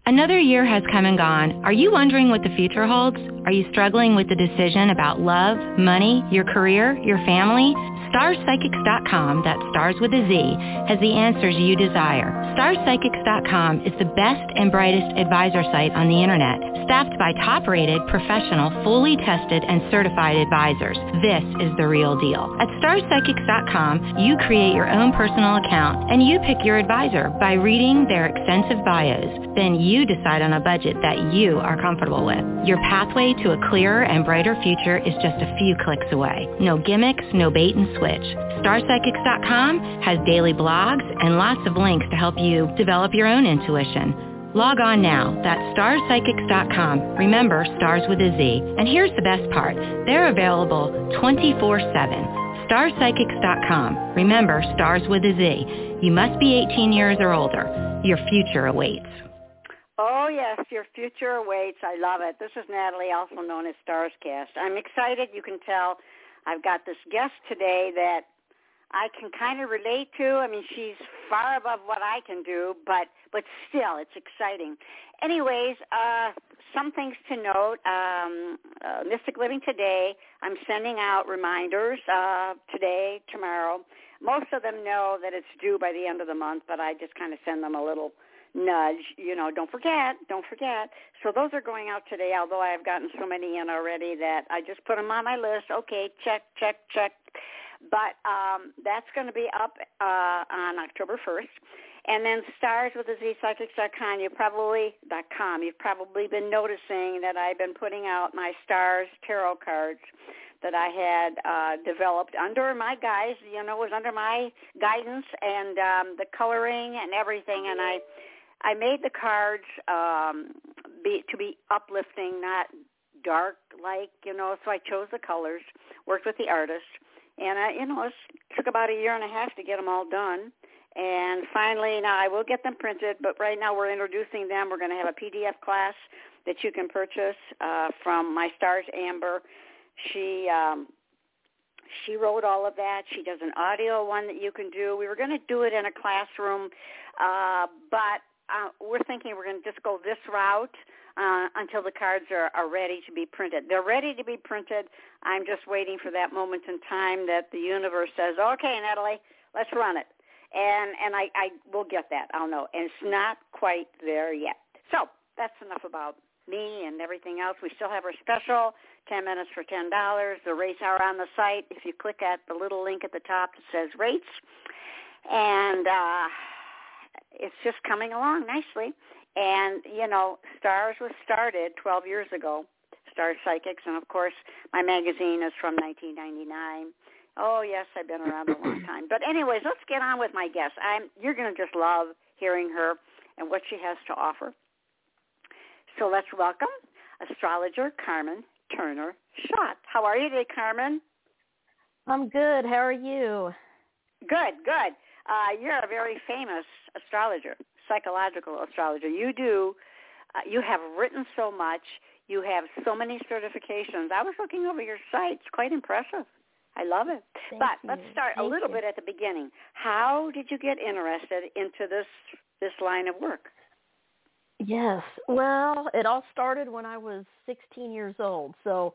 Another year has come and gone. Are you wondering what the future holds? Are you struggling with the decision about love, money, your career, your family? StarsPsychics.com, that's stars with a Z, has the answers you desire. StarsPsychics.com is the best and brightest advisor site on the internet, staffed by top-rated, professional, fully tested, and certified advisors. This is the real deal. At StarsPsychics.com, you create your own personal account, and you pick your advisor by reading their extensive bios. Then you decide on a budget that you are comfortable with. Your pathway to a clearer and brighter future is just a few clicks away. No gimmicks, no bait and switch. StarPsychics.com has daily blogs and lots of links to help you develop your own intuition. Log on now. That's StarPsychics.com. Remember, stars with a Z. And here's the best part. They're available 24/7. StarPsychics.com. Remember, stars with a Z. You must be 18 years or older. Your future awaits. Oh, yes, your future awaits. I love it. This is Natalie, also known as Starscast. I'm excited. You can tell I've got this guest today that I can kind of relate to. I mean, she's far above what I can do, but still, it's exciting. Anyways, some things to note. Mystic Living Today, I'm sending out reminders today, tomorrow. Most of them know that it's due by the end of the month, but I just kind of send them a little nudge, don't forget. So those are going out today, although I have gotten so many in already that I just put them on my list. Okay, check. But that's going to be up on October 1st. And then stars with the zpsychics.com, you've probably been noticing that I've been putting out my stars tarot cards that I had developed under my guise, it was under my guidance and the coloring and everything. And I made the cards to be uplifting, not dark so I chose the colors, worked with the artist, and it took about a year and a half to get them all done. And finally, now I will get them printed, but right now we're introducing them. We're going to have a PDF class that you can purchase from my Stars Amber. She wrote all of that. She does an audio one that you can do. We were going to do it in a classroom, but we're thinking we're going to just go this route until the cards are ready to be printed. They're ready to be printed. I'm just waiting for that moment in time that the universe says, okay, Natalie, let's run it. And I will get that. I'll know. And it's not quite there yet. So that's enough about me and everything else. We still have our special, 10 minutes for $10. The rates are on the site. If you click at the little link at the top that says rates. And it's just coming along nicely. And, Stars was started 12 years ago, Stars Psychics. And, of course, my magazine is from 1999. Oh, yes, I've been around a long time. But anyways, let's get on with my guest. You're going to just love hearing her and what she has to offer. So let's welcome astrologer Carmen Turner Schott. How are you today, Carmen? I'm good. How are you? Good. You're a very famous astrologer, psychological astrologer. You have written so much. You have so many certifications. I was looking over your site. It's quite impressive. I love it. But let's start a little bit at the beginning. How did you get interested into this line of work? Yes. Well, it all started when I was 16 years old. So,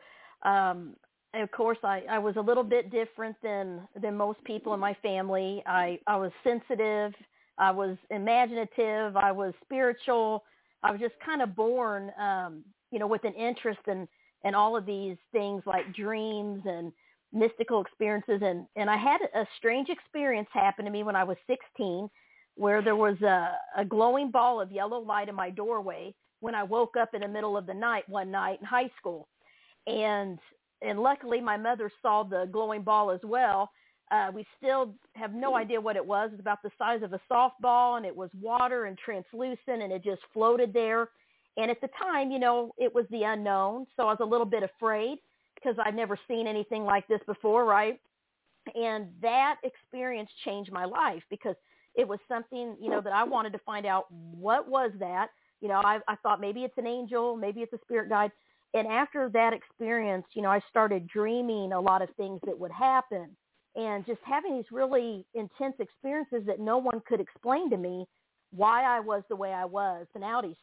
of course, I was a little bit different than most people in my family. I was sensitive. I was imaginative. I was spiritual. I was just kind of born, with an interest in all of these things like dreams and mystical experiences. And I had a strange experience happen to me when I was 16, where there was a glowing ball of yellow light in my doorway when I woke up in the middle of the night one night in high school. And luckily my mother saw the glowing ball as well. We still have no idea what it was. It's about the size of a softball, and it was water and translucent, and it just floated there. And at the time, it was the unknown. So I was a little bit afraid because I'd never seen anything like this before, right? And that experience changed my life because it was something, that I wanted to find out what was that. I thought maybe it's an angel, maybe it's a spirit guide. And after that experience, I started dreaming a lot of things that would happen and just having these really intense experiences that no one could explain to me why I was the way I was, personality. So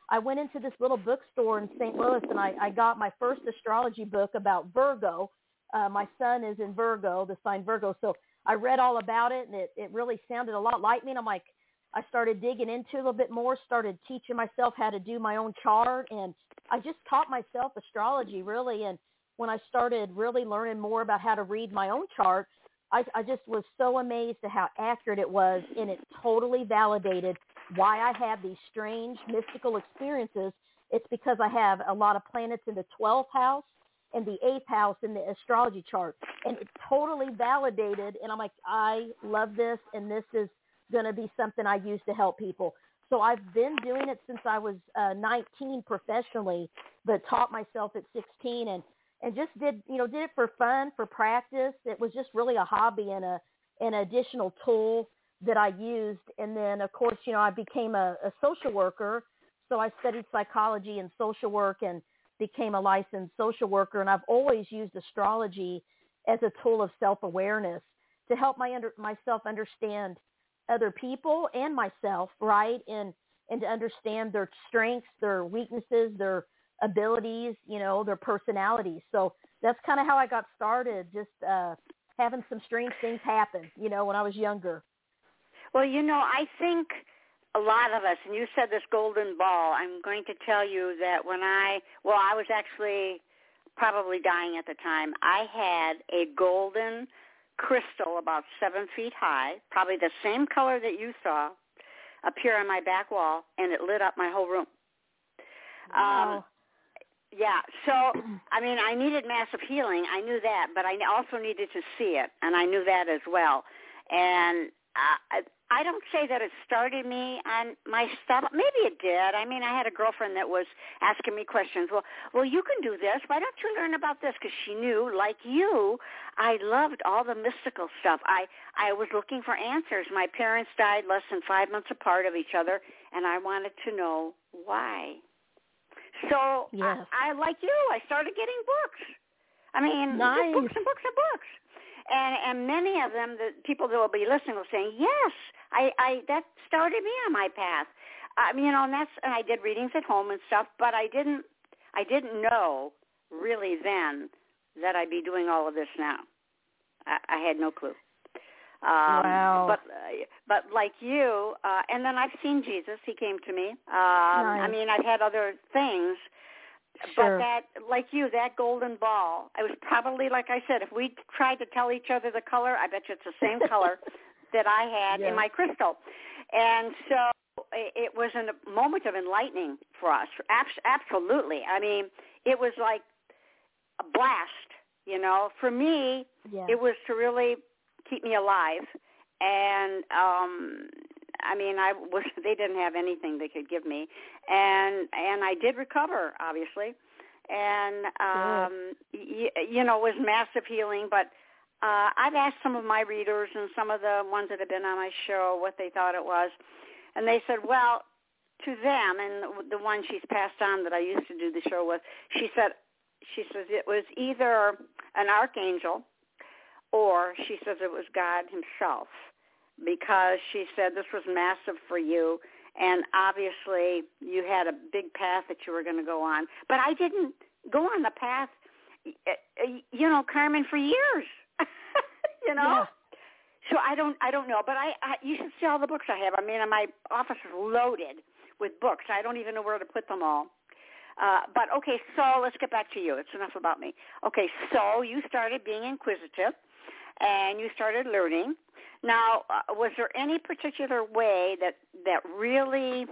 I went into this little bookstore in St. Louis, and I got my first astrology book about Virgo. My son is in Virgo, the sign Virgo. So I read all about it, and it really sounded a lot like me. And I'm like, I started digging into it a little bit more, started teaching myself how to do my own chart. And I just taught myself astrology, really. And when I started really learning more about how to read my own chart, I just was so amazed at how accurate it was, and it totally validated why I have these strange mystical experiences. It's because I have a lot of planets in the 12th house and the 8th house in the astrology chart, and it totally validated. And I'm like, I love this, and this is going to be something I use to help people. So I've been doing it since I was 19 professionally, but taught myself at 16, and just did it for fun, for practice. It was just really a hobby and an additional tool that I used. And then, of course, I became a social worker. So I studied psychology and social work and became a licensed social worker. And I've always used astrology as a tool of self-awareness to help myself understand other people and myself, right? And to understand their strengths, their weaknesses, their abilities, their personalities. So that's kind of how I got started, just having some strange things happen, when I was younger. Well, I think a lot of us, and you said this golden ball, I'm going to tell you that I was actually probably dying at the time. I had a golden crystal about 7 feet high, probably the same color that you saw, appear on my back wall, and it lit up my whole room. Wow. Yeah, so, I needed massive healing. I knew that, but I also needed to see it, and I knew that as well. And I don't say that it started me on my stuff. Maybe it did. I had a girlfriend that was asking me questions. Well, you can do this. Why don't you learn about this? Because she knew, like you, I loved all the mystical stuff. I was looking for answers. My parents died less than 5 months apart of each other, and I wanted to know why. So yes. I like you, I started getting books. Nice. Books and books and books. And many of them, the people that will be listening will say, yes, I that started me on my path. And I did readings at home and stuff, but I didn't know really then that I'd be doing all of this now. I had no clue. Wow. But like you, and then I've seen Jesus. He came to me. Nice. I've had other things. Sure. But that, like you, that golden ball, it was probably, like I said, if we tried to tell each other the color, I bet you it's the same color that I had in my crystal. And so it was a moment of enlightening for us. Absolutely. It was like a blast, For me, it was to really keep me alive. And, they didn't have anything they could give me. And I did recover, obviously. And, it was massive healing. But I've asked some of my readers and some of the ones that have been on my show what they thought it was. And they said, well, to them, and the one she's passed on that I used to do the show with, she says it was either an archangel or she says it was God himself, because she said this was massive for you, and obviously you had a big path that you were going to go on. But I didn't go on the path, Carmen, for years, Yeah. So I don't know, but I you should see all the books I have. My office is loaded with books. I don't even know where to put them all. But okay, so let's get back to you. It's enough about me. Okay, so you started being inquisitive, and you started learning. Now, was there any particular way that really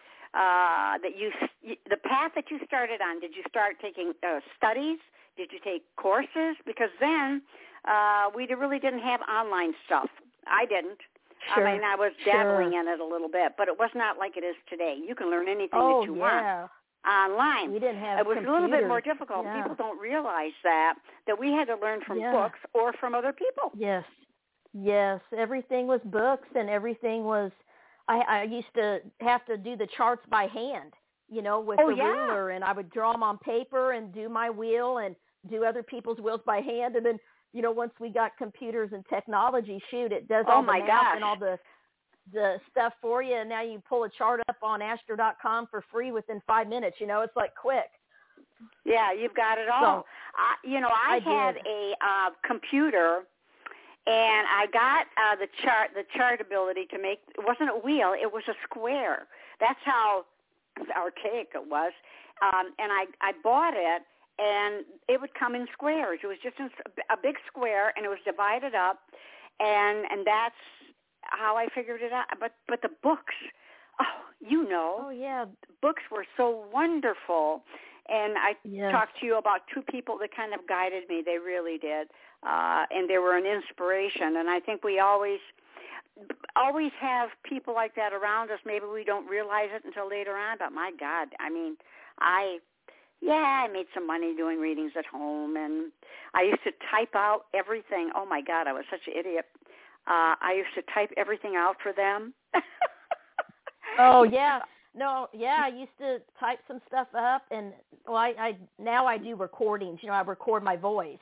the path that you started on? Did you start taking studies? Did you take courses? Because then we really didn't have online stuff. I didn't. Sure. I was dabbling in it a little bit, but it was not like it is today. You can learn anything that you want online. We didn't have It was computers. a little bit more difficult. Yeah. People don't realize that we had to learn from books or from other people. Yes, everything was books, and everything was, I used to have to do the charts by hand, with the ruler, and I would draw them on paper and do my wheel and do other people's wheels by hand. And then, once we got computers and technology, it does all the math and all the the stuff for you, and now you pull a chart up on Astro.com for free within 5 minutes. It's like quick. Yeah, you've got it all. So, I had a computer, and I got the chart ability to make. It wasn't a wheel; it was a square. That's how archaic it was. And I bought it, and it would come in squares. It was just a big square, and it was divided up, and that's how I figured it out. But the books, Oh yeah, books were so wonderful. And I talked to you about two people that kind of guided me. They really did, and they were an inspiration. And I think we always have people like that around us. Maybe we don't realize it until later on. But my God, I mean, I made some money doing readings at home, and I used to type out everything. Oh my God, I was such an idiot. I used to type everything out for them. Oh yeah. No, yeah, I used to type some stuff up, and I now I do recordings. I record my voice,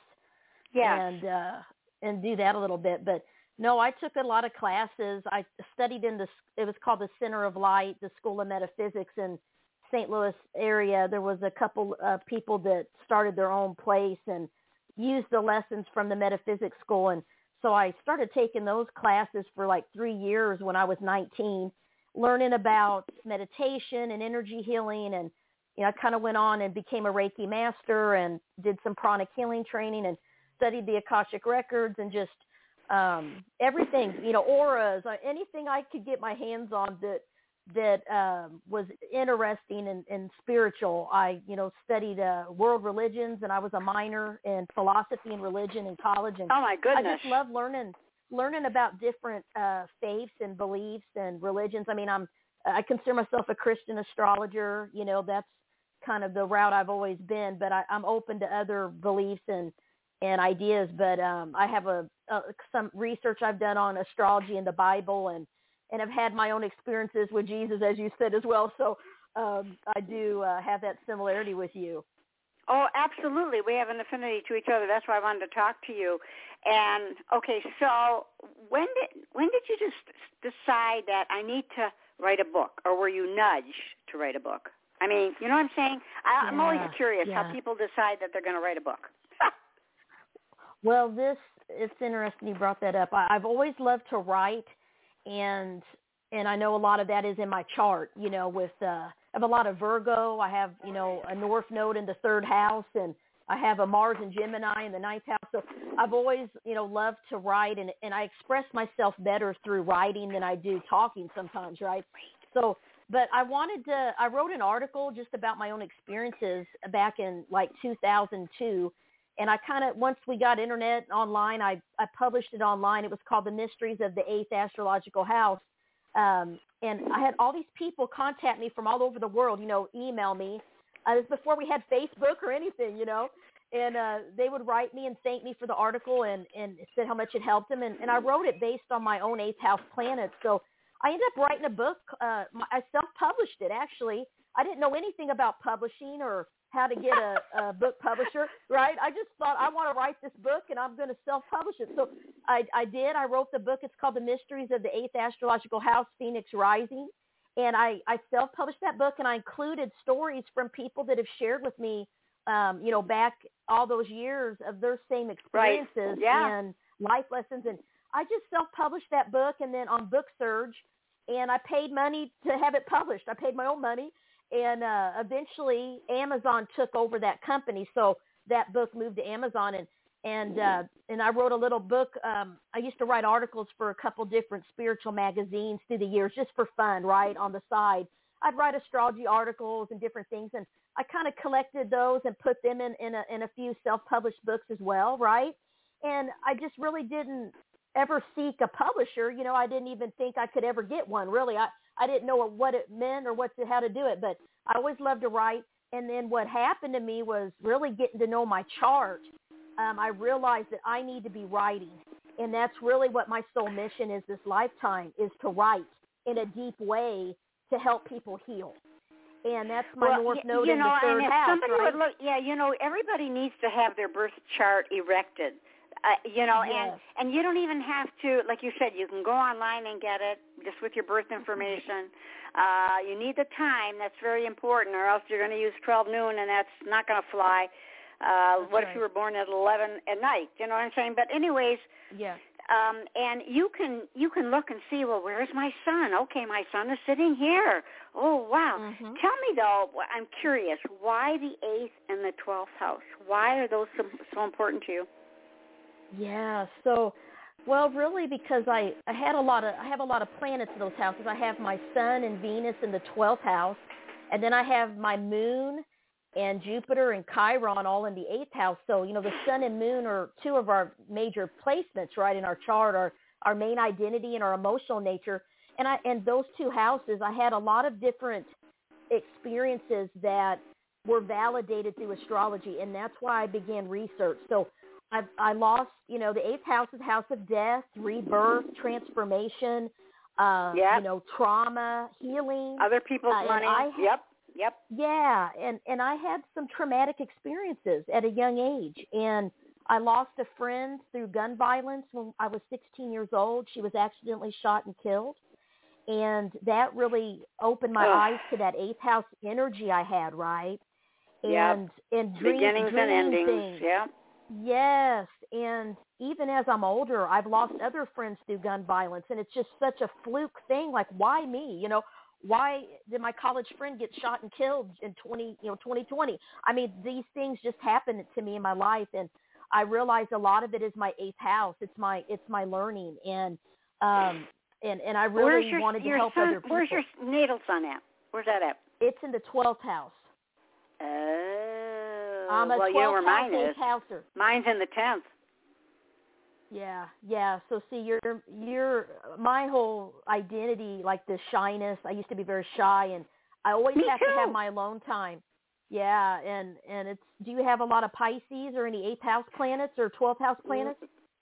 and do that a little bit. But no, I took a lot of classes. I studied it was called the Center of Light, the School of Metaphysics in St. Louis area. There was a couple of people that started their own place and used the lessons from the metaphysics school, and so I started taking those classes for like 3 years when I was 19. Learning about meditation and energy healing, and I kind of went on and became a Reiki master and did some pranic healing training and studied the Akashic records and just everything, auras, anything I could get my hands on that was interesting and spiritual. I studied world religions, and I was a minor in philosophy and religion in college. And oh my goodness, I just love learning about different faiths and beliefs and religions. I mean, I consider myself a Christian astrologer. That's kind of the route I've always been, but I'm open to other beliefs and ideas. But I have some research I've done on astrology and the Bible, and I've had my own experiences with Jesus, as you said, as well. So I do have that similarity with you. Oh, absolutely. We have an affinity to each other. That's why I wanted to talk to you. And okay, so when did you just decide that I need to write a book, or were you nudged to write a book? I mean, you know what I'm saying? I'm always curious how people decide that they're going to write a book. Well, it's interesting you brought that up. I've always loved to write, and I know a lot of that is in my chart. With I have a lot of Virgo. I have a North Node in the 3rd house, and I have a Mars and Gemini in the 9th house. So I've always loved to write, and I express myself better through writing than I do talking sometimes, right? So, but I wrote an article just about my own experiences back in like 2002. And I kind of, once we got internet online, I published it online. It was called The Mysteries of the 8th Astrological House. And I had all these people contact me from all over the world, email me. This was before we had Facebook or anything, and they would write me and thank me for the article and said how much it helped them. And I wrote it based on my own 8th house planets. So I ended up writing a book. I self-published it, actually. I didn't know anything about publishing or how to get a book publisher, right? I just thought, I want to write this book, and I'm going to self-publish it. So I did. I wrote the book. It's called The Mysteries of the 8th Astrological House, Phoenix Rising. And I self-published that book, and I included stories from people that have shared with me, back all those years of their same experiences and life lessons. And I just self-published that book, and then on BookSurge, and I paid money to have it published. I paid my own money. And eventually Amazon took over that company. So that book moved to Amazon, and I wrote a little book. I used to write articles for a couple different spiritual magazines through the years, just for fun, right? On the side, I'd write astrology articles and different things. And I kind of collected those and put them in a few self-published books as well. Right. And I just really didn't ever seek a publisher. I didn't even think I could ever get one, really. I didn't know what it meant or how to do it, but I always loved to write. And then what happened to me was really getting to know my chart. I realized that I need to be writing. And that's really what my soul mission is this lifetime, is to write in a deep way to help people heal. And that's my North Node in the 3rd house. Somebody right? would look, everybody needs to have their birth chart erected. Yes. And you don't even have to, like you said, you can go online and get it. just with your birth information. You need the time. That's very important, or else you're going to use 12 noon, and that's not going to fly. What if you were born at 11 at night? You know what I'm saying? But anyways, yeah. And you can look and see, well, where's my son? Okay, my son is sitting here. Oh, wow. Mm-hmm. Tell me, though, I'm curious, why the 8th and the 12th house? Why are those so important to you? Yeah, so, well, really because I have a lot of planets in those houses. I have my sun and Venus in the 12th house, and then I have my moon and Jupiter and Chiron all in the 8th house. So, the sun and moon are two of our major placements, right, in our chart, our main identity and our emotional nature. And those two houses, I had a lot of different experiences that were validated through astrology, and that's why I began research. So I lost, the 8th house is the house of death, rebirth, transformation, trauma, healing. Other people's money. Yep. Yeah, and I had some traumatic experiences at a young age, and I lost a friend through gun violence when I was 16 years old. She was accidentally shot and killed, and that really opened my eyes to that 8th house energy I had, right? And beginnings and endings. Things. Yeah. Yes, and even as I'm older, I've lost other friends through gun violence, and it's just such a fluke thing. Like, why me? Why did my college friend get shot and killed in 2020? I mean, these things just happened to me in my life, and I realized a lot of it is my 8th house. It's my learning, and I really wanted to help other people. Where's your natal sun at? Where's that at? It's in the 12th house. Oh, I'm a 12th house, 8th houser. Mine's in the 10th. Yeah. So see, you're my whole identity, like the shyness. I used to be very shy, and I always have to have my alone time. Yeah, and it's. Do you have a lot of Pisces or any 8th house planets or 12th house planets?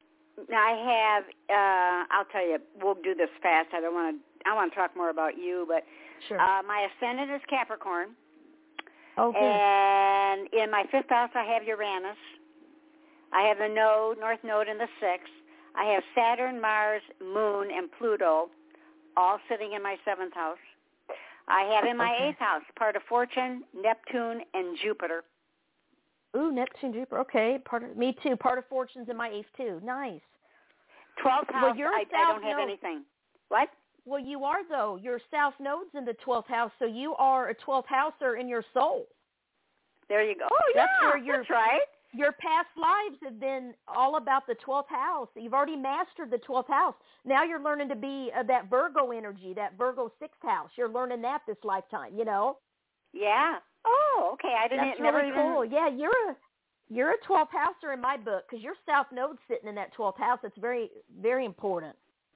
I have. I'll tell you. We'll do this fast. I want to talk more about you, but sure. My ascendant is Capricorn. Okay. And in my 5th house, I have Uranus. I have the North Node in the 6th. I have Saturn, Mars, Moon, and Pluto all sitting in my 7th house. I have in my 8th house part of Fortune, Neptune, and Jupiter. Ooh, Neptune, Jupiter. Okay, me too. Part of Fortune's in my 8th too. Nice. 12th house, I don't have anything. What? Well, you are, though. Your South Node's in the 12th house, so you are a 12th houser in your soul. There you go. Oh, that's right. Your past lives have been all about the 12th house. You've already mastered the 12th house. Now you're learning to be that Virgo energy, that Virgo 6th house. You're learning that this lifetime, Yeah. Oh, okay. That's really cool. Yeah, you're a 12th houser in my book because your South Node's sitting in that 12th house. It's very, very important.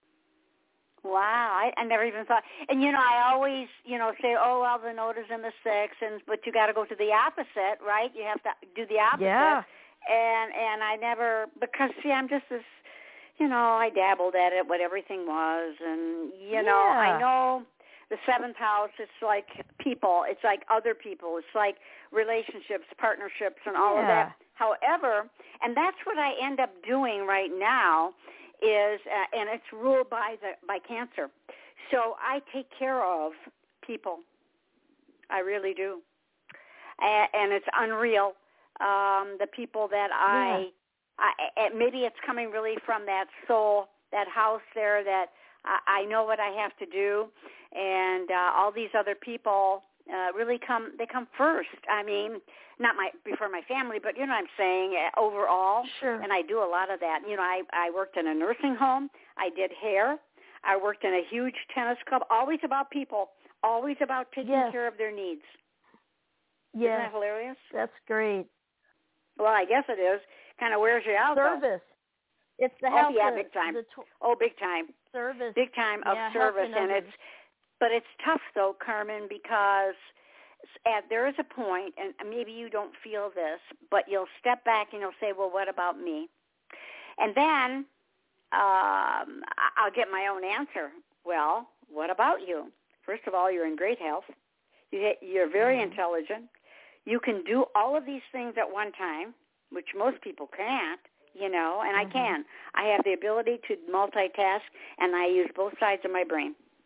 Wow, I never even thought. And, I always, say, oh, well, the node is in the 6th, but you got to go to the opposite, right? You have to do the opposite. Yeah. And I never, because, see, I'm just this, I dabbled at it, what everything was. And, I know the 7th house, it's like people. It's like other people. It's like relationships, partnerships, and all of that. However, and that's what I end up doing right now, is and it's ruled by Cancer. So I take care of people. I really do. And it's unreal. The people that I maybe it's coming really from that soul, that house there that I know what I have to do, and all these other people really come first. I mean, not before my family, but you know what I'm saying, overall. Sure. And I do a lot of that. I worked in a nursing home. I did hair. I worked in a huge tennis club. Always about people. Always about taking care of their needs. Yes. Isn't that hilarious? That's great. Well, I guess it is. Kind of wears you out. Service. It's the house. Oh, yeah, big time. Big time. Service. Big time of service, and it's tough though, Carmen, because there is a point, and maybe you don't feel this, but you'll step back and you'll say, well, what about me? And then I'll get my own answer. Well, what about you? First of all, you're in great health. You're very intelligent. You can do all of these things at one time, which most people can't, and I can. I have the ability to multitask, and I use both sides of my brain.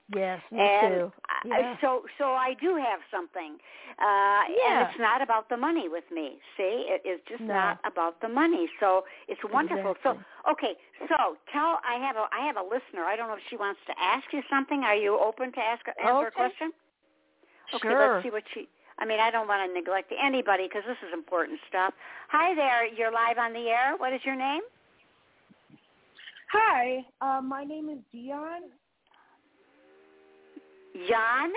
Yes, me and too. Yeah. so I do have something, Yeah. and it's not about the money with me. See, it is just No. not about the money. So it's wonderful. Exactly. So okay, so I have a listener. I don't know if she wants to ask you something. Are you open to answer a question? Okay, Sure. let's see what she. I mean, I don't want to neglect anybody because this is important stuff. Hi there, you're live on the air. What is your name? Hi, my name is Dion. Jan?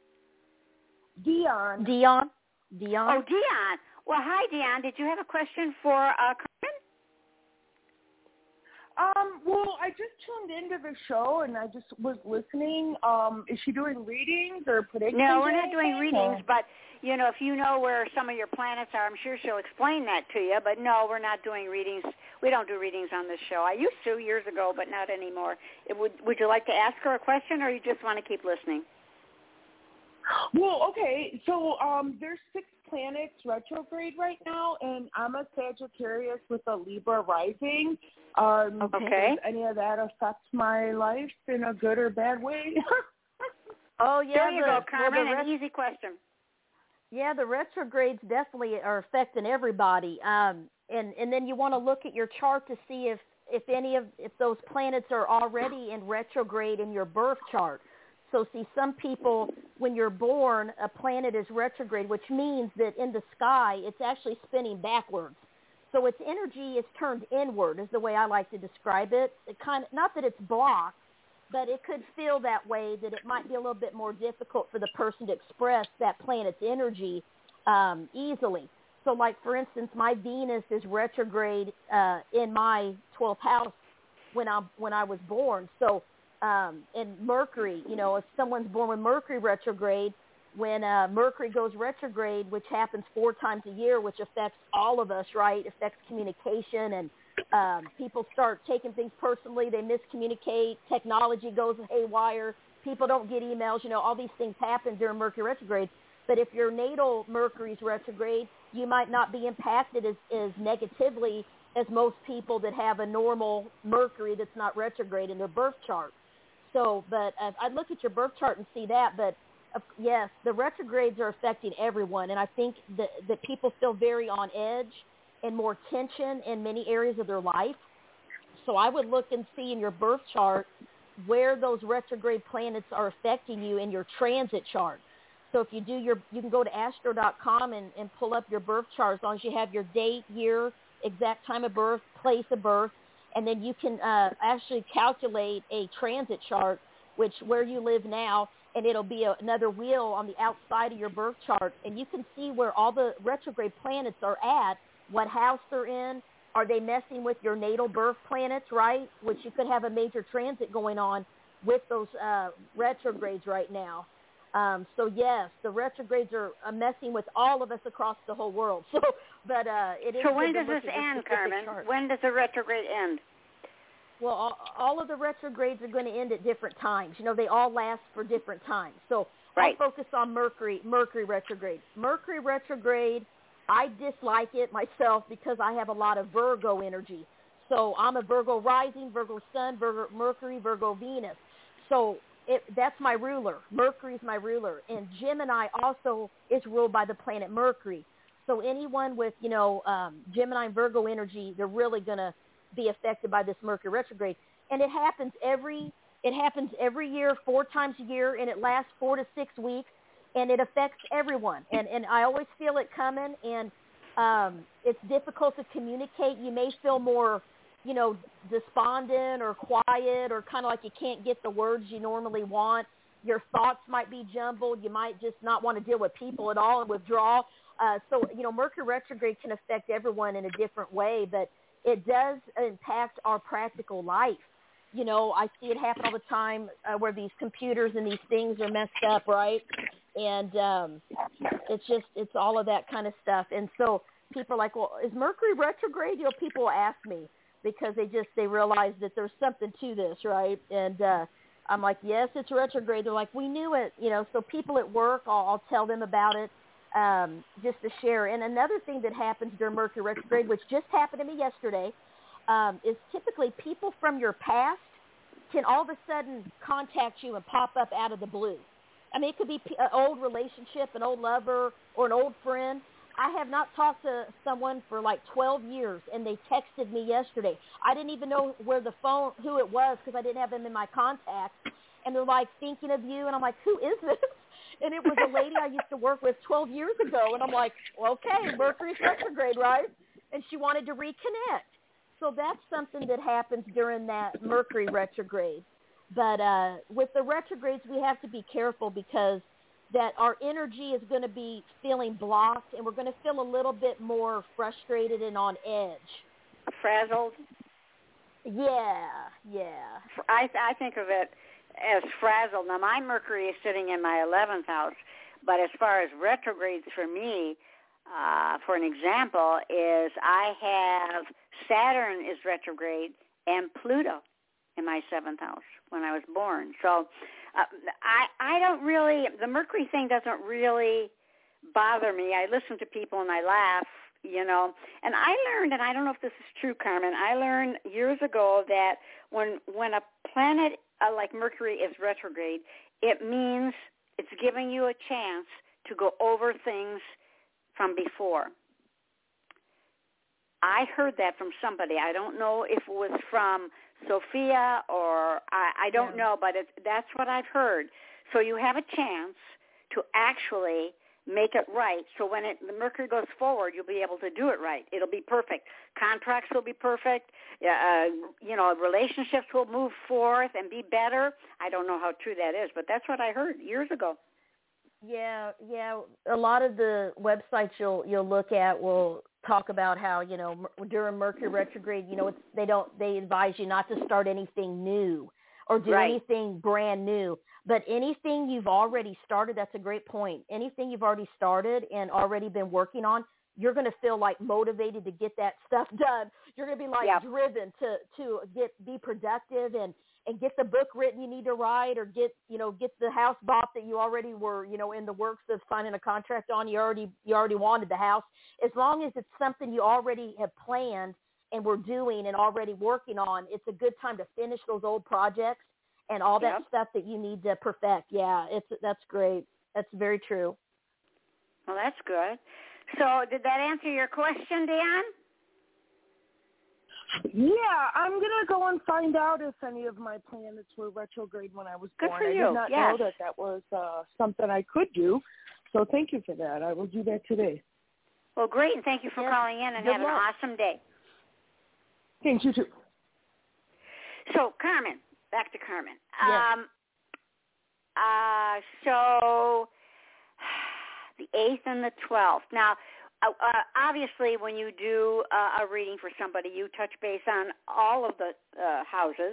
Dion. Dion. Oh, Dion. Well, hi, Dion. Did you have a question for Carmen? Well, I just tuned into the show and I just was listening. Is she doing readings or predictions? No, we're not doing readings, but, you know, if you know where some of your planets are, I'm sure she'll explain that to you. But, no, we're not doing readings. We don't do readings on this show. I used to years ago, but not anymore. Would you like to ask her a question, or you just want to keep listening? Well, okay. So there's 6 planets retrograde right now, and I'm a Sagittarius with a Libra rising. Okay. Does any of that affect my life in a good or bad way? Oh, yeah. There you go, Carmen. An easy question. Yeah, the retrogrades definitely are affecting everybody. And then you want to look at your chart to see if those planets are already in retrograde in your birth chart. So see, some people, when you're born, a planet is retrograde, which means that in the sky, it's actually spinning backwards. So its energy is turned inward, is the way I like to describe it. Not that it's blocked, but it could feel that way, that it might be a little bit more difficult for the person to express that planet's energy easily. So, like, for instance, my Venus is retrograde in my 12th house when I was born. So, and Mercury, you know, if someone's born with Mercury retrograde, when Mercury goes retrograde, which happens 4 times a year, which affects all of us, right? It affects communication, and people start taking things personally. They miscommunicate. Technology goes haywire. People don't get emails. You know, all these things happen during Mercury retrograde. But if your natal Mercury's retrograde, you might not be impacted as negatively as most people that have a normal Mercury that's not retrograde in their birth chart. So, but I'd look at your birth chart and see that. But yes, the retrogrades are affecting everyone, and I think that people feel very on edge and more tension in many areas of their life. So I would look and see in your birth chart where those retrograde planets are affecting you in your transit chart. So if you do you can go to astro.com and pull up your birth chart as long as you have your date, year, exact time of birth, place of birth, and then you can actually calculate a transit chart, which where you live now, and it'll be another wheel on the outside of your birth chart, and you can see where all the retrograde planets are at, what house they're in. Are they messing with your natal birth planets, right? Which you could have a major transit going on with those retrogrades right now. So yes, the retrogrades are messing with all of us across the whole world. So, but it is. So when does this end, Carmen? Chart. When does the retrograde end? Well, all of the retrogrades are going to end at different times. You know, they all last for different times. So right. I'll focus on Mercury retrograde. Mercury retrograde, I dislike it myself because I have a lot of Virgo energy. So I'm a Virgo rising, Virgo sun, Virgo Mercury, Virgo Venus. So that's my ruler. Mercury's my ruler. And Gemini also is ruled by the planet Mercury. So anyone with, you know, Gemini and Virgo energy, they're really going to be affected by this Mercury retrograde. And it happens every year, 4 times a year, and it lasts 4 to 6 weeks, and it affects everyone. And I always feel it coming, and it's difficult to communicate. You may feel more, you know, despondent or quiet or kind of like you can't get the words you normally want. Your thoughts might be jumbled. You might just not want to deal with people at all and withdraw. So, you know, Mercury retrograde can affect everyone in a different way, but it does impact our practical life. You know, I see it happen all the time where these computers and these things are messed up, right? And it's all of that kind of stuff. And so people are like, well, is Mercury retrograde? You know, people ask me because they realize that there's something to this, right? And I'm like, yes, it's retrograde. They're like, we knew it. You know, so people at work, I'll tell them about it. Just to share. And another thing that happens during Mercury retrograde, which just happened to me yesterday, is typically people from your past can all of a sudden contact you and pop up out of the blue. I mean, it could be an old relationship, an old lover, or an old friend. I have not talked to someone for like 12 years, and they texted me yesterday. I didn't even know who it was, because I didn't have them in my contacts. And they're like, thinking of you. And I'm like, who is this? And it was a lady I used to work with 12 years ago. And I'm like, well, okay, Mercury's retrograde, right? And she wanted to reconnect. So that's something that happens during that Mercury retrograde. But with the retrogrades, we have to be careful, because that our energy is going to be feeling blocked, and we're going to feel a little bit more frustrated and on edge. Frazzled? Yeah. I think of it as frazzled. Now, my Mercury is sitting in my 11th house, but as far as retrogrades for me, for an example, is I have Saturn is retrograde and Pluto in my 7th house when I was born. So I don't really, the Mercury thing doesn't really bother me. I listen to people and I laugh, and I learned, and I don't know if this is true, Carmen, I learned years ago that when a planet like Mercury is retrograde, it means it's giving you a chance to go over things from before. I heard that from somebody. I don't know if it was from Sophia or I don't know, but that's what I've heard. So you have a chance to actually make it right. So when the Mercury goes forward, you'll be able to do it right. It'll be perfect. Contracts will be perfect. Relationships will move forth and be better. I don't know how true that is, but that's what I heard years ago. Yeah. A lot of the websites you'll look at will talk about how, during Mercury retrograde, they advise you not to start anything new or do anything brand new. But anything you've already started, that's a great point. Anything you've already started and already been working on, you're going to feel like motivated to get that stuff done. You're going to be like driven to be productive and get the book written you need to write, or get the house bought that you already were, in the works of signing a contract on. You already wanted the house. As long as it's something you already have planned and we're doing and already working on, it's a good time to finish those old projects and all that stuff that you need to perfect. Yeah, that's great. That's very true. Well, that's good. So did that answer your question, Dan? Yeah, I'm going to go and find out if any of my planets were retrograde when I was born. Good for you. I did not know that was something I could do. So thank you for that. I will do that today. Well, great, and thank you for calling in, and have an awesome day. Thanks, you too. So, Carmen, back to Carmen. Yes. So the 8th and the 12th. Now, obviously, when you do a reading for somebody, you touch base on all of the houses.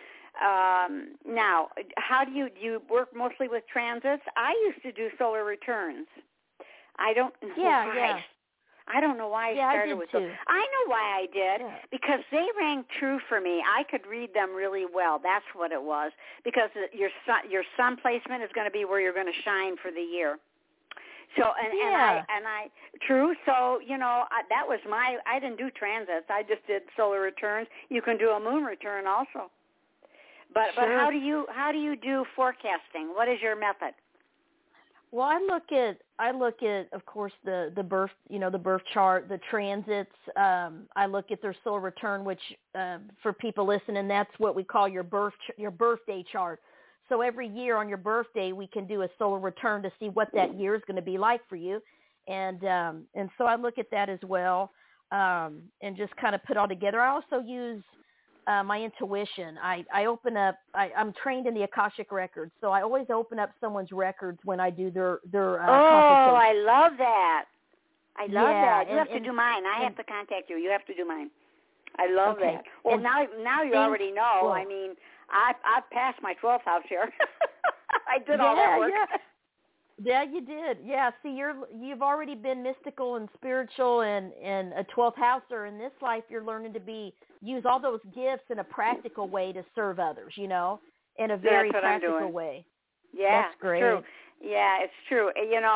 Now, how do you work mostly with transits? I used to do solar returns. I don't know why. I don't know why I started with those. I know why I did, because they rang true for me. I could read them really well. That's what it was, because your sun placement is going to be where you're going to shine for the year. So true. So that was I didn't do transits. I just did solar returns. You can do a moon return also. But how do you do forecasting? What is your method? Well, I look at of course the birth, the birth chart, the transits. I look at their solar return, which for people listening, that's what we call your birthday chart. So every year on your birthday, we can do a solar return to see what that year is going to be like for you. And so I look at that as well, and just kind of put all together. I also use my intuition. I open up, I'm trained in the Akashic Records, so I always open up someone's records when I do their consultation. I love that. I love that. You have to do mine. I have to contact you. You have to do mine. I love that. Well, and now you already know. Cool. I mean, I've passed my 12th house here. I did all that work. Yeah, you did. Yeah, see, you've already been mystical and spiritual and a 12th houser. In this life, you're learning to use all those gifts in a practical way to serve others, in a very practical way. Yeah, that's great. True. Yeah, it's true.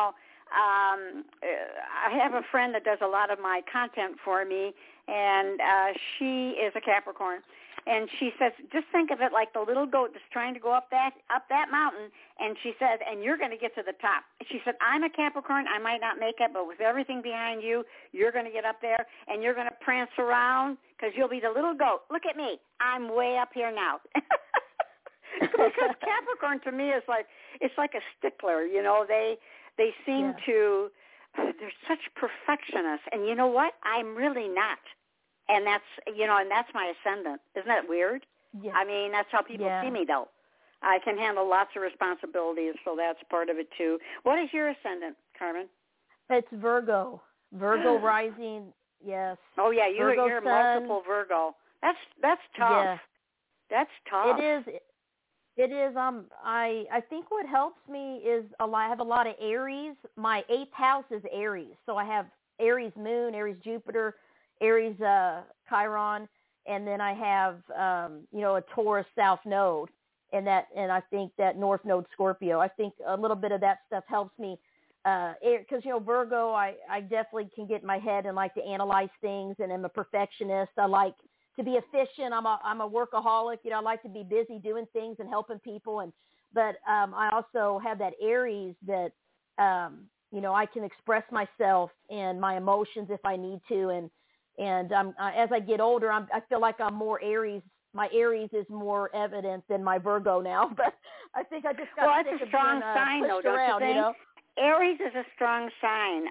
I have a friend that does a lot of my content for me, and she is a Capricorn. And she says, just think of it like the little goat that's trying to go up that mountain. And she says, and you're going to get to the top. She said, I'm a Capricorn. I might not make it, but with everything behind you, you're going to get up there, and you're going to prance around because you'll be the little goat. Look at me. I'm way up here now. Because Capricorn to me is like, it's like a stickler. You know, they seem to, they're such perfectionists. And you know what? I'm really not. And that's, you know, and that's my ascendant. Isn't that weird? Yeah. I mean, that's how people see me, though. I can handle lots of responsibilities, so that's part of it, too. What is your ascendant, Carmen? It's Virgo. Virgo rising, yes. Oh, yeah, you're multiple Virgo. That's tough. Yeah. That's tough. It is. I think what helps me is I have a lot of Aries. My 8th house is Aries. So I have Aries moon, Aries Jupiter, Aries Chiron, and then I have a Taurus South Node, and I think that North Node Scorpio. I think a little bit of that stuff helps me because Virgo, I definitely can get in my head and like to analyze things, and I'm a perfectionist. I like to be efficient. I'm a workaholic. I like to be busy doing things and helping people, but I also have that Aries that I can express myself and my emotions if I need to, and as I get older, I feel like I'm more Aries. My Aries is more evident than my Virgo now, but I think I just got sick of being pushed around, don't you think? Aries is a strong sign.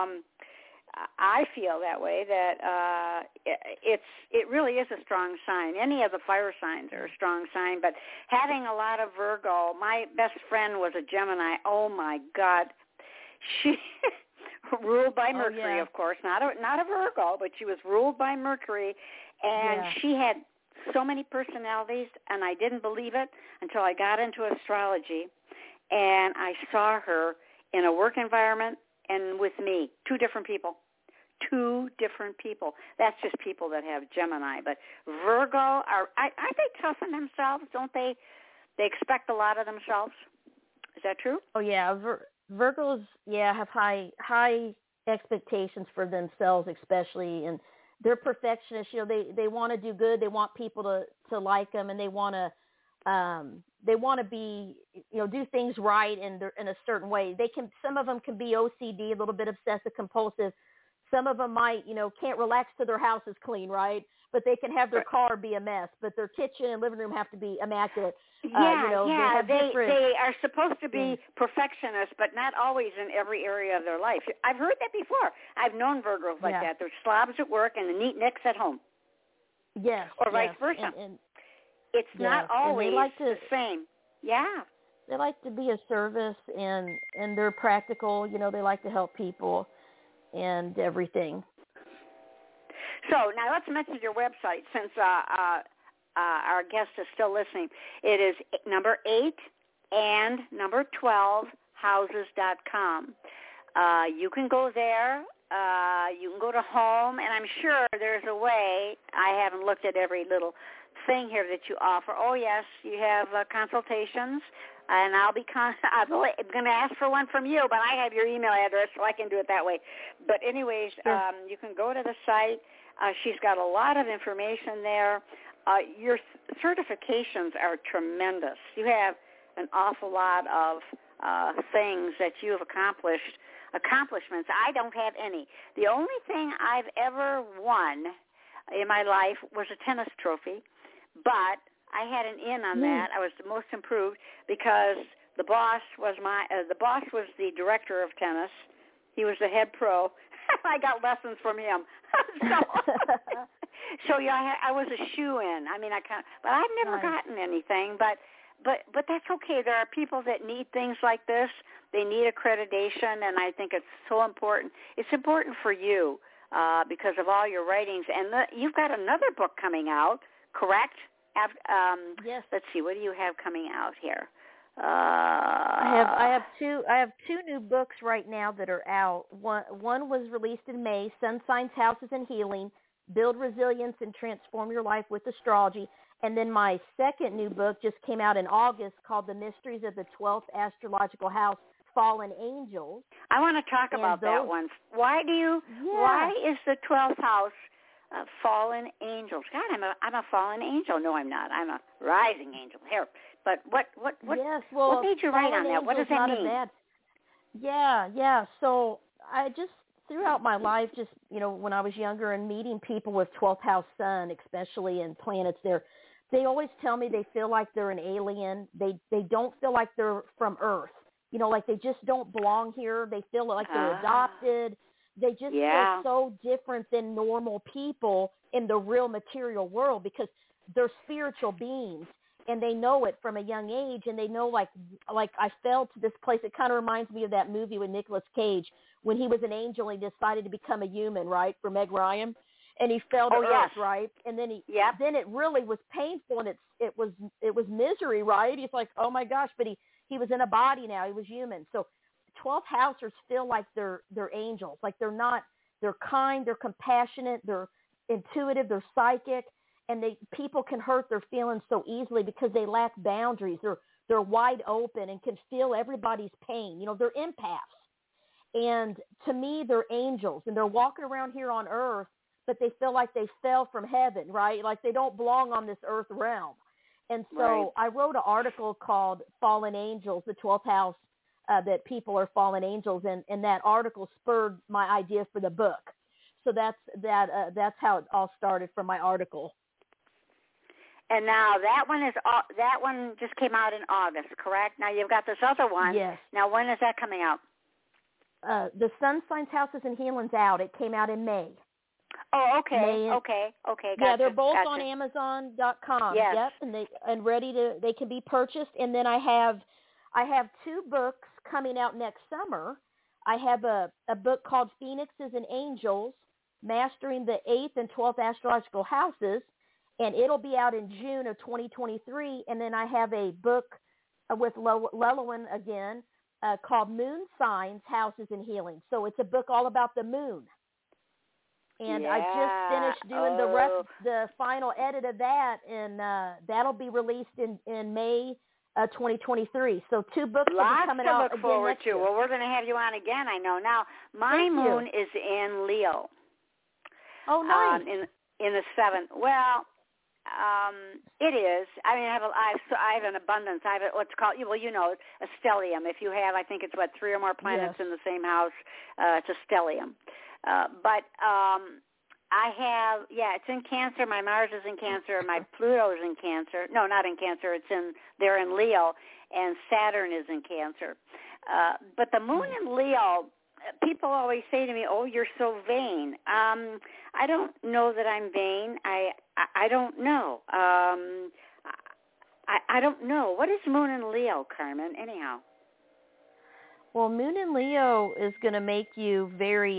I feel that way, that it really is a strong sign. Any of the fire signs are a strong sign, but having a lot of Virgo, my best friend was a Gemini. Oh, my God. She... ruled by Mercury, of course, not a Virgo, but she was ruled by Mercury, and she had so many personalities, and I didn't believe it until I got into astrology, and I saw her in a work environment and with me, two different people. That's just people that have Gemini, but Virgo, aren't they tough on themselves? Don't they? They expect a lot of themselves. Is that true? Oh, yeah. Virgos, have high expectations for themselves, especially, and they're perfectionists. They want to do good. They want people to like them, and they want to be, do things right in a certain way. Some of them can be OCD, a little bit obsessive compulsive. Some of them might, can't relax till their house is clean, right? But they can have their car be a mess, but their kitchen and living room have to be immaculate. They are supposed to be perfectionists, but not always in every area of their life. I've heard that before. I've known Virgos like that. They're slobs at work and the neat nicks at home. Yes. Or vice versa. And it's not always the same. Yeah. They like to be of service, and they're practical. They like to help people and everything. So now let's mention your website since our guest is still listening. It is number 8 and number 12 houses.com. You can go there. You can go to home, and I'm sure there's a way. I haven't looked at every little thing here that you offer. Oh, yes, you have consultations, and I'm going to ask for one from you, but I have your email address, so I can do it that way. But anyways, you can go to the site. She's got a lot of information there. Your certifications are tremendous. You have an awful lot of things that you have accomplishments. I don't have any. The only thing I've ever won in my life was a tennis trophy, but I had an in on that. I was the most improved because the boss was the director of tennis. He was the head pro. I got lessons from him. So I was a shoe-in. I mean, but I've never gotten anything. But that's okay. There are people that need things like this. They need accreditation, and I think it's so important. It's important for you because of all your writings. And you've got another book coming out, correct? Yes. Let's see. What do you have coming out here? I have two new books right now that are out. One was released in May, Sun Signs, Houses, and Healing, Build Resilience and Transform Your Life with Astrology. And then my second new book just came out in August called The Mysteries of the 12th Astrological House, Fallen Angels. I want to talk about that one. Why is the 12th house fallen angels. God, I'm a fallen angel. No, I'm not. I'm a rising angel. Here, but what Yes, well, what made you write on that? What does that mean? Yeah. So I just throughout my life, just when I was younger and meeting people with 12th house sun, especially in planets there, they always tell me they feel like they're an alien. They don't feel like they're from Earth. Like they just don't belong here. They feel like they're adopted. They just feel so different than normal people in the real material world because they're spiritual beings. And they know it from a young age, and they know like I fell to this place. It kind of reminds me of that movie with Nicolas Cage when he was an angel and he decided to become a human, right, for Meg Ryan, and he fell to Earth, right, and then then it really was painful and it was misery, right? He's like, oh my gosh, but he was in a body now, he was human. So 12th housers feel like they're angels, like they're kind, they're compassionate, they're intuitive, they're psychic. And people can hurt their feelings so easily because they lack boundaries. They're wide open and can feel everybody's pain. They're empaths. And to me, they're angels. And they're walking around here on Earth, but they feel like they fell from heaven, right? Like they don't belong on this Earth realm. And so I wrote an article called Fallen Angels, the 12th house, that people are fallen angels. And that article spurred my idea for the book. So that's how it all started from my article. And now that one just came out in August, correct? Now you've got this other one. Yes. Now when is that coming out? The Sun Signs, Houses, and Healing's out. It came out in May. Oh, okay. Okay. Gotcha. Yeah, they're both on Amazon.com. Yes. Yep, and they can be purchased. And then I have 2 books coming out next summer. I have a book called Phoenixes and Angels, Mastering the 8th and 12th Astrological Houses. And it'll be out in June of 2023. And then I have a book with Lelowin again called Moon Signs, Houses, and Healing. So it's a book all about the moon. And I just finished doing the final edit of that, and that'll be released in May 2023. So 2 books will be coming out again next year. Well, we're going to have you on again, I know. Now, my moon is in Leo. Oh, nice. In the 7th. Well, it is. I mean, I have an abundance. I have what's called, a stellium. If you have, I think it's 3 or more planets in the same house. It's a stellium. But I have, it's in Cancer. My Mars is in Cancer. My Pluto is in Cancer. No, not in Cancer. They're in Leo, and Saturn is in Cancer. But the moon in Leo, people always say to me, "Oh, you're so vain." I don't know that I'm vain. I don't know. I don't know. What is moon in Leo, Carmen? Anyhow. Well, moon in Leo is going to make you very,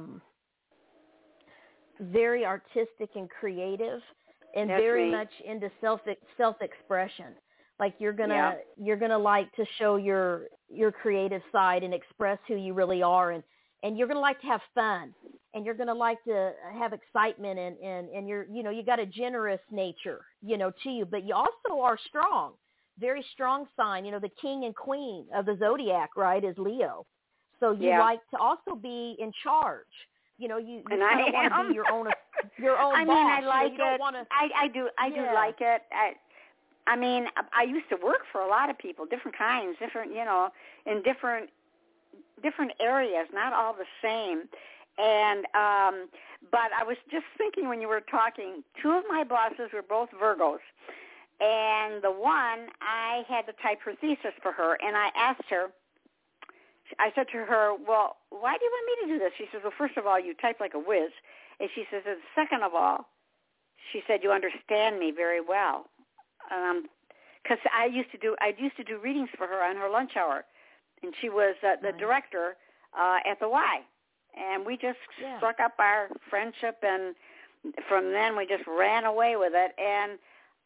very artistic and creative, and very much into self-expression. Like you're gonna like to show your creative side and express who you really are, and you're gonna like to have fun, and you're gonna like to have excitement, and you're you got a generous nature to you, but you also are strong, very strong sign. The king and queen of the zodiac, right, is Leo, so you like to also be in charge. You kind of want to be your own I boss. mean, I like you don't wanna, I do like it. I mean, I used to work for a lot of people, different kinds, different, in different areas, not all the same. And but I was just thinking when you were talking, 2 of my bosses were both Virgos. And the one, I had to type her thesis for her, and I asked her, I said to her, well, why do you want me to do this? She says, well, first of all, you type like a whiz. And she says, and second of all, she said, you understand me very well. Because I used to do readings for her on her lunch hour, and she was the director at the Y, and we just struck up our friendship, and from then we just ran away with it. And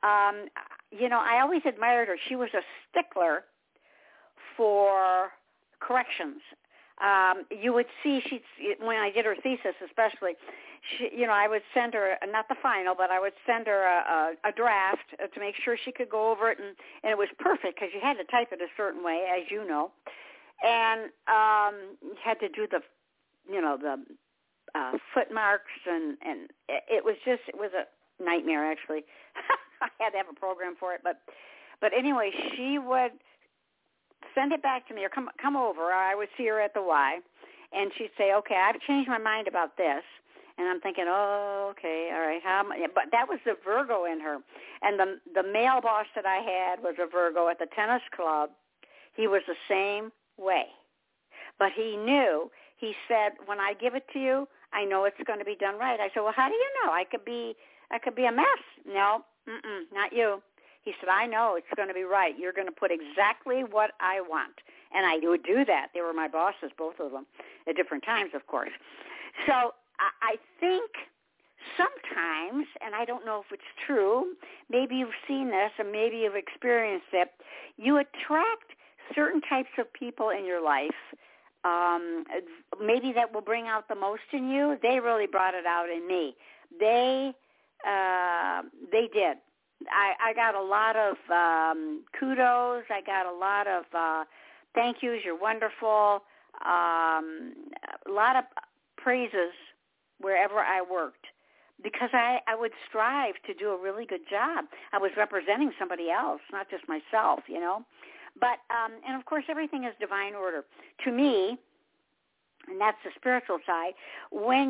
I always admired her. She was a stickler for corrections. You would see when I did her thesis, especially. I would send her, not the final, but I would send her a draft to make sure she could go over it, and it was perfect because you had to type it a certain way, as you know, and you had to do the foot marks, and it was a nightmare, actually. I had to have a program for it, but anyway, she would send it back to me or come over. I would see her at the Y, and she'd say, okay, I've changed my mind about this. And I'm thinking, oh, okay, all right. But that was the Virgo in her. And the male boss that I had was a Virgo at the tennis club. He was the same way. But he knew. He said, when I give it to you, I know it's going to be done right. I said, well, how do you know? I could be a mess. No, not you. He said, I know it's going to be right. You're going to put exactly what I want. And I would do that. They were my bosses, both of them, at different times, of course. So I think sometimes, and I don't know if it's true, maybe you've seen this or maybe you've experienced it, you attract certain types of people in your life, maybe that will bring out the most in you. They really brought it out in me. They did. I got a lot of kudos. I got a lot of thank yous. You're wonderful. A lot of praises wherever I worked, because I would strive to do a really good job. I was representing somebody else, not just myself, you know. But, and of course, everything is divine order. To me, and that's the spiritual side, when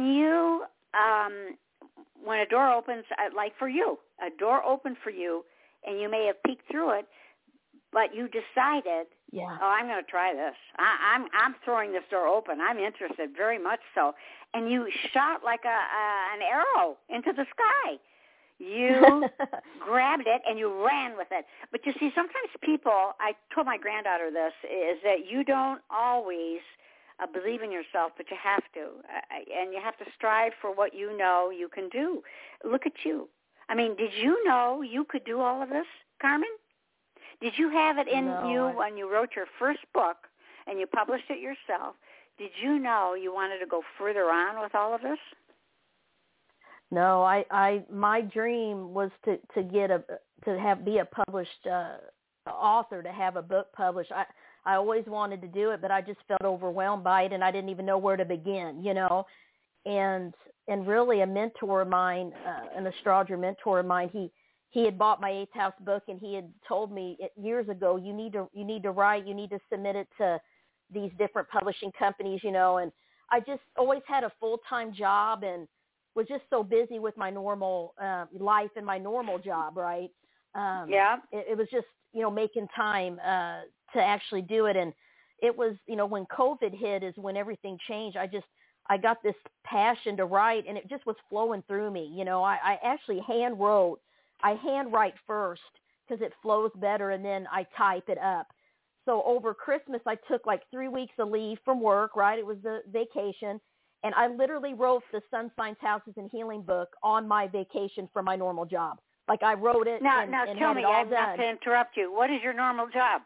a door opens, like for you, a door opened for you, and you may have peeked through it, but you decided, oh, I'm going to try this. I'm throwing this door open. I'm interested, very much so. And you shot like an arrow into the sky. You grabbed it and you ran with it. But you see, sometimes people, I told my granddaughter this, is that you don't always believe in yourself, but you have to. And you have to strive for what you know you can do. Look at you. I mean, did you know you could do all of this, Carmen? Did you have it in you when you wrote your first book and you published it yourself? Did you know you wanted to go further on with all of this? No, my dream was to be a published author, to have a book published. I always wanted to do it, but I just felt overwhelmed by it, and I didn't even know where to begin, you know. And really, a mentor of mine, an astrologer mentor of mine, he had bought my 8th house book, and he had told me years ago, you need to write, you need to submit it to these different publishing companies, you know. And I just always had a full-time job and was just so busy with my normal life and my normal job, right? It was just, you know, making time to actually do it. And it was, you know, when COVID hit is when everything changed. I got this passion to write, and it just was flowing through me. You know, I actually handwrite first because it flows better, and then I type it up. So over Christmas, I took like 3 weeks of leave from work, right? It was the vacation. And I literally wrote the Sun Signs, Houses, and Healing book on my vacation from my normal job. Like I wrote it now and tell had me, it all I'm done. not to interrupt you. What is your normal job?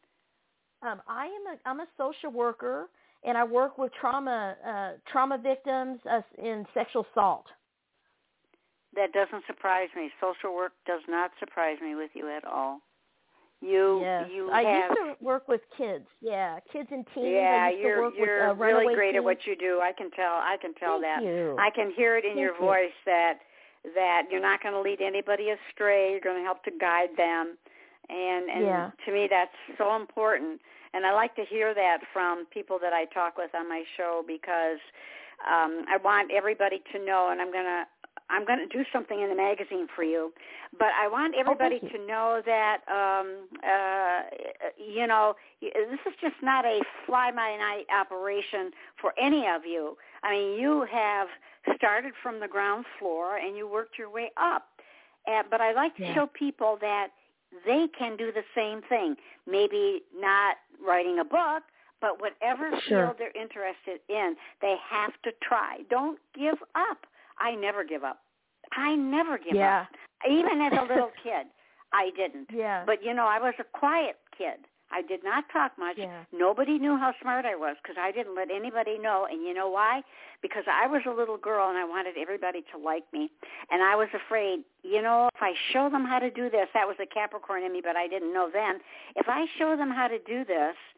I'm a social worker, and I work with trauma victims in sexual assault. That doesn't surprise me. Social work does not surprise me with you at all. I used to work with kids. Yeah, kids and teens. Yeah, I used to work you're with really great teens. at what you do. I can tell Thank that. You. I can hear it in your voice that you're not going to lead anybody astray. You're going to help to guide them. And to me, that's so important. And I like to hear that from people that I talk with on my show, because I want everybody to know, and I'm going to do something in the magazine for you, but I want everybody to know that, you know, this is just not a fly-by-night operation for any of you. I mean, you have started from the ground floor and you worked your way up. But I like to show people that they can do the same thing, maybe not writing a book, but whatever field they're interested in, they have to try. Don't give up. I never give up. I never give up. Even as a little kid, I didn't. But, you know, I was a quiet kid. I did not talk much. Nobody knew how smart I was because I didn't let anybody know. And you know why? Because I was a little girl and I wanted everybody to like me. And I was afraid, you know, if I show them how to do this, that was a Capricorn in me, but I didn't know then. If I show them how to do this,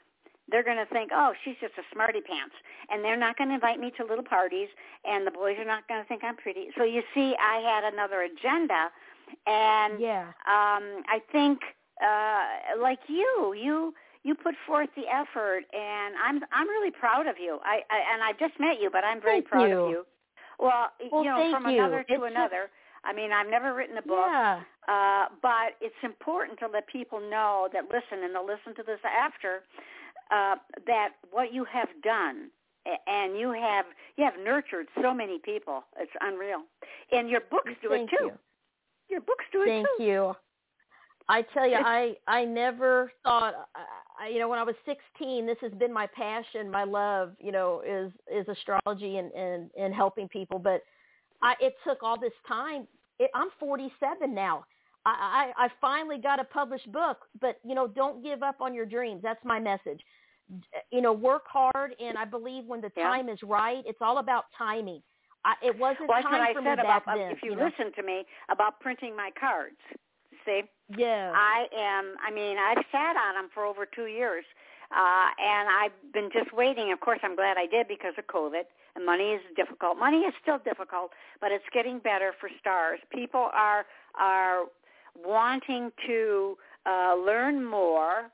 they're going to think, oh, she's just a smarty pants. And they're not going to invite me to little parties, and the boys are not going to think I'm pretty. So you see, I had another agenda, and I think like you put forth the effort, and I'm really proud of you. And I've just met you, but I'm very proud of you. Well, from another to another. I mean, I've never written a book, but it's important to let people know that listen, and they'll listen to this after, that what you have done, and you have nurtured so many people. It's unreal. And your books do it too. Your books do it too. Thank you. I tell you, I never thought, when I was 16, this has been my passion, my love, is astrology and helping people. But it took all this time. I'm 47 now. I finally got a published book, but, don't give up on your dreams. That's my message. Work hard, and I believe when the time is right, it's all about timing. It wasn't time for me back then. If you listen to me about printing my cards, see? Yeah. I've sat on them for over 2 years, and I've been just waiting. Of course, I'm glad I did because of COVID, and money is difficult. Money is still difficult, but it's getting better for stars. People are wanting to learn more,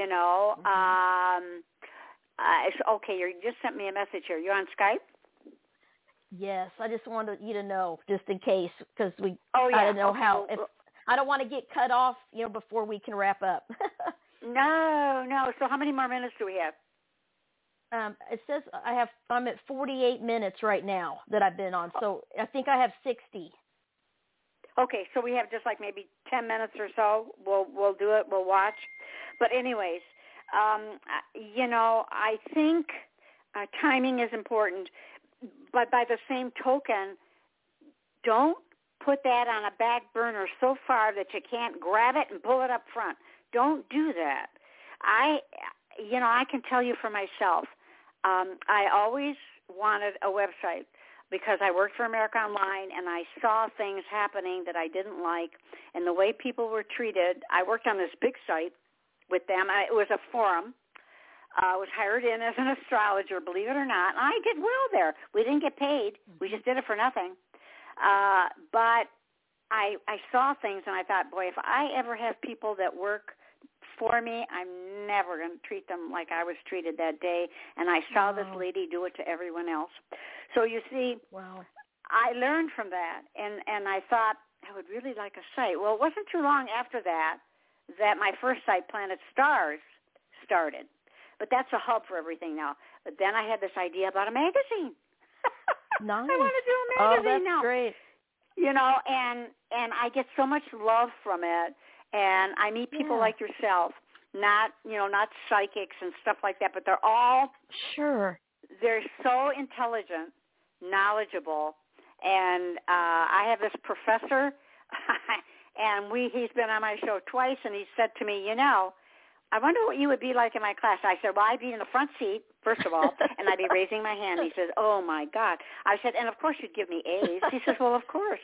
Okay, you just sent me a message here. You're on Skype? Yes, I just wanted you to know, just in case, because I don't know how. I don't want to get cut off, before we can wrap up. No. So how many more minutes do we have? It says I'm at 48 minutes right now that I've been on. So I think I have 60. Okay, so we have just like maybe 10 minutes or so. We'll do it. We'll watch. But anyways, I think timing is important. But by the same token, don't put that on a back burner so far that you can't grab it and pull it up front. Don't do that. I can tell you for myself, I always wanted a website because I worked for America Online, and I saw things happening that I didn't like, and the way people were treated. I worked on this big site with them. It was a forum. I was hired in as an astrologer, believe it or not, and I did well there. We didn't get paid. We just did it for nothing. But I saw things, and I thought, boy, if I ever have people that work for me, I'm never going to treat them like I was treated that day. And I saw this lady do it to everyone else. So you see, I learned from that, and I thought I would really like a site. Well, it wasn't too long after that my first site, Planet Stars, started. But that's a hub for everything now. But then I had this idea about a magazine. Nice. I want to do a magazine now. Oh, that's great. And I get so much love from it. And I meet people like yourself, not psychics and stuff like that, but they're all they're so intelligent, knowledgeable. And I have this professor, and he's been on my show twice, and he said to me, I wonder what you would be like in my class. I said, well, I'd be in the front seat, first of all, and I'd be raising my hand. He says, oh, my God. I said, and, of course, you'd give me A's. He says, well, of course.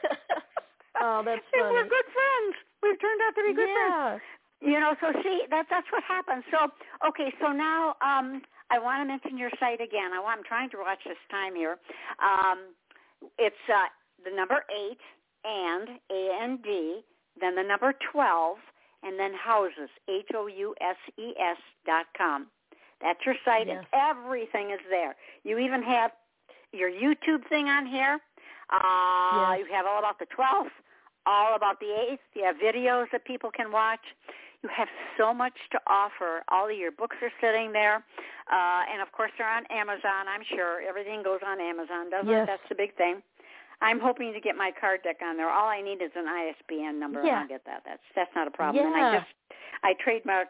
Oh, that's funny. And we're good friends. We've turned out to be good friends. So see, that's what happens. So, okay, so now I want to mention your site again. I'm trying to watch this time here. It's the number 8, and, A-N-D, then the number 12, and then houses, HOUSES.com. That's your site, and everything is there. You even have your YouTube thing on here. You have all about the 12th, all about the 8th. You have videos that people can watch. You have so much to offer. All of your books are sitting there. And, of course, they're on Amazon, I'm sure. Everything goes on Amazon, doesn't it? That's the big thing. I'm hoping to get my card deck on there. All I need is an ISBN number, and I'll get that. That's not a problem. And I trademark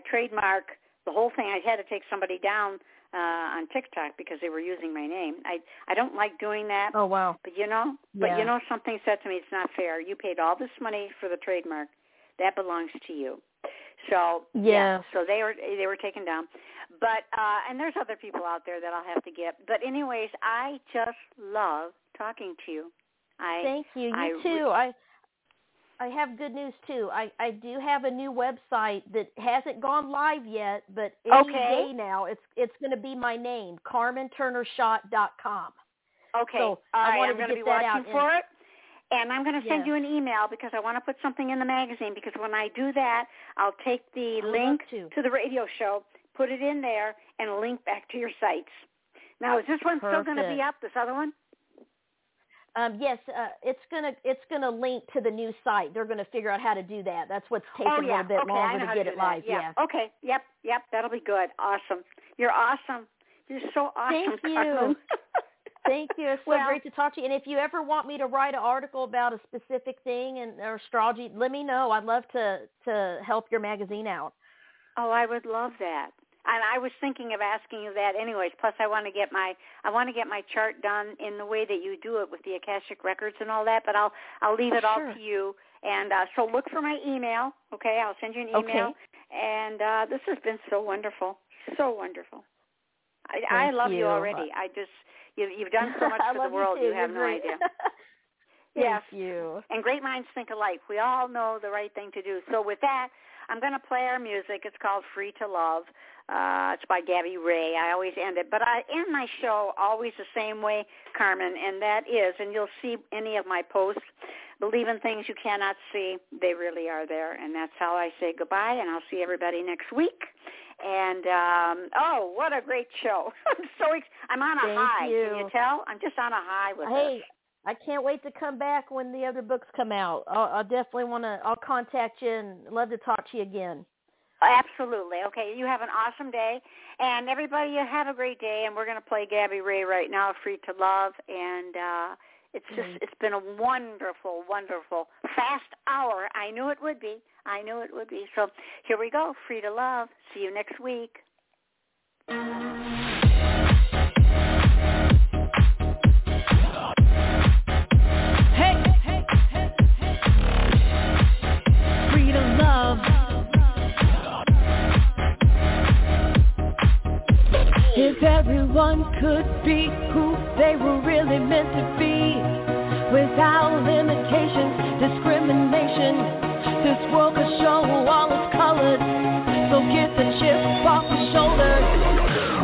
the whole thing. I had to take somebody down on TikTok because they were using my name. I don't like doing that. Oh, wow. But something said to me, it's not fair. You paid all this money for the trademark. That belongs to you. So so they were taken down. But and there's other people out there that I'll have to get. But anyways, I just love talking to you. Thank you. You too. I have good news too. I do have a new website that hasn't gone live yet, but any day now it's going to be my name, CarmenTurnerShot.com. Okay. So All right. I'm going to be watching for it. And I'm going to send you an email because I want to put something in the magazine, because when I do that, I'll take the link to the radio show, put it in there, and link back to your sites. Now, is this one still going to be up, this other one? Yes, it's gonna link to the new site. They're gonna figure out how to do that. That's what's taking a little bit longer to get it live. Yeah. Okay. Yep. That'll be good. Awesome. You're awesome. You're so awesome. Thank you. Carmen. Thank you. It's so great to talk to you. And if you ever want me to write an article about a specific thing or astrology, let me know. I'd love to help your magazine out. Oh, I would love that. And I was thinking of asking you that anyways. Plus, I want to get my chart done in the way that you do it with the Akashic Records and all that. But I'll leave it all to you. And so look for my email. Okay, I'll send you an email. Okay. And this has been so wonderful, so wonderful. I love you already. I just you've done so much for the world. You have no idea. Thank you. And great minds think alike. We all know the right thing to do. So with that, I'm going to play our music. It's called Free to Love. It's by Gabby Ray. I always end it. But I end my show always the same way, Carmen, and that is, and you'll see any of my posts, believe in things you cannot see. They really are there. And that's how I say goodbye, and I'll see everybody next week. And, what a great show. I'm on a high. You. Can you tell? I'm just on a high with this. I can't wait to come back when the other books come out. I'll definitely I'll contact you and love to talk to you again. Absolutely. Okay, you have an awesome day. And everybody, you have a great day. And we're going to play Gabby Ray right now, Free to Love. And it's been a wonderful, wonderful, fast hour. I knew it would be. So here we go, Free to Love. See you next week. Free to love. If everyone could be who they were really meant to be, without limitations, discrimination, this world could show all its colors. So get the chip off the shoulder.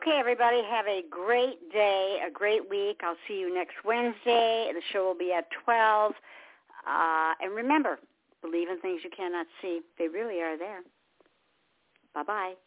Okay, everybody, have a great day, a great week. I'll see you next Wednesday. The show will be at 12. And remember, believe in things you cannot see. They really are there. Bye-bye.